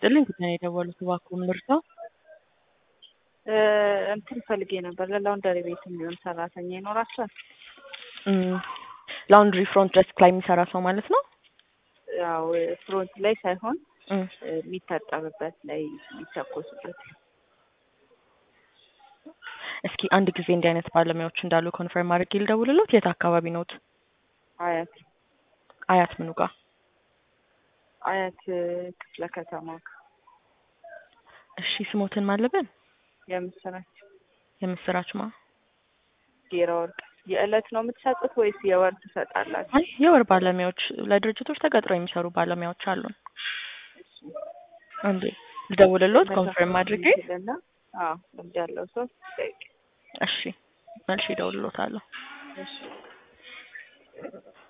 ይስጥልኝ ጉዳይ የደወሉት እባክዎን ልርዳው? እንትን ፈልጌ ነበር ለላውንደሪ ቤት የሚሆን ሰራተኛ ይኖራችኋል? ላውንድሪ ፍሮንት ዴስክ ላይ የሚሰራ ሰው ማለት ነው? ያው ፍሮንት ላይ ሳይሆን የሚታጠብበት ላይ የሚተኮስበት። እስኪ አንድ ጊዜ እንዲህ አይነት ባለሙያዎች እንዳሉ ኮንፈርም አድርጌ ልደውልልዎት። የት አካባቢ ነዎት? አያት አያት ምኑ ጋር? አያት ክፍለ ከተማ። እሺ ስሞትን ማለበን? የምስራች የምስራች ማ? ጌራ ወርቅ። የዕለት ነው የምትሰጡት ወይስ የወር ትሰጣላችሁ? አይ የወር ባለሙያዎች ለድርጅቶች ተቀጥረው የሚሰሩ ባለሙያዎች አሉን። አንዴ ልደውልልዎት ኮንፈርም አድርጌ። አዎ ልምድ ያለው ሰው ጠይቅ። እሺ መልሼ እደውልልዎታለሁ። እሺ